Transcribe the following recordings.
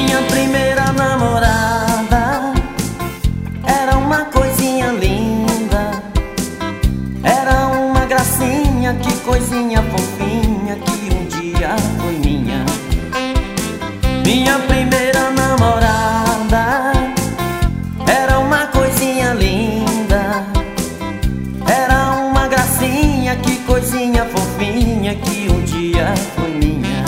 Minha primeira namorada era uma coisinha linda, era uma gracinha, que coisinha fofinha, que um dia foi minha. Minha primeira namorada era uma coisinha linda, era uma gracinha, que coisinha fofinha, que um dia foi minha.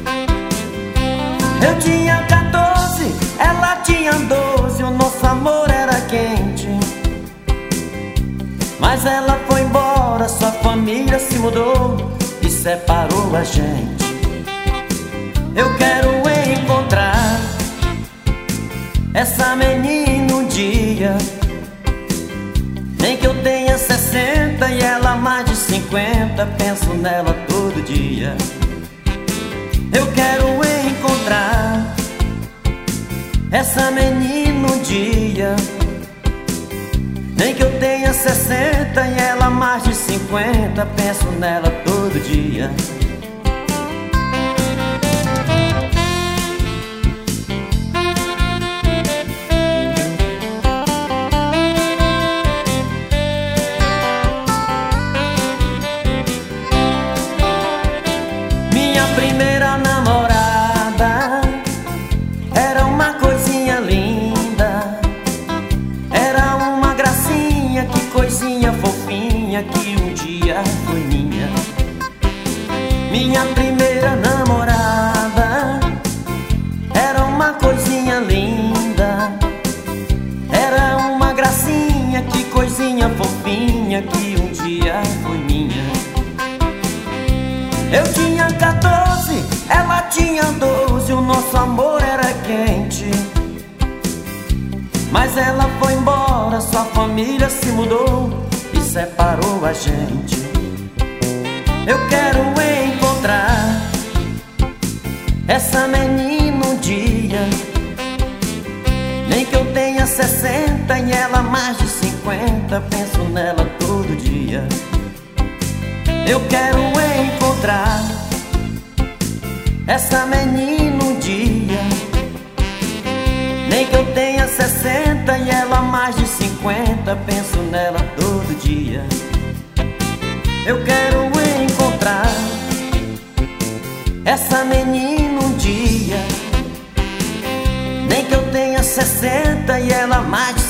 Eu tinha 14, ela tinha 12, o nosso amor era quente. Mas ela foi embora, sua família se mudou e separou a gente. Eu quero encontrar essa menina um dia, nem que eu tenha 60 e ela mais de 50, penso nela todo dia. Eu quero encontrar essa menina um dia, nem que eu tenha 60 e ela mais de 50, penso nela todo dia. Minha primeira namorada era uma coisinha linda, era uma gracinha, que coisinha fofinha, que um dia foi minha. Minha primeira namorada era uma coisinha linda, era uma gracinha, que coisinha fofinha, que um dia foi minha. Eu tinha 14, ela tinha 12, o nosso amor era quente. Mas ela foi embora, sua família se mudou e separou a gente. Eu quero encontrar essa menina um dia, nem que eu tenha 60 e ela mais de 50, penso nela todo dia. Eu quero encontrar essa menina um dia, nem que eu tenha 60 e ela mais de 50, penso nela todo dia. Eu quero encontrar essa menina um dia, nem que eu tenha 60 e ela mais de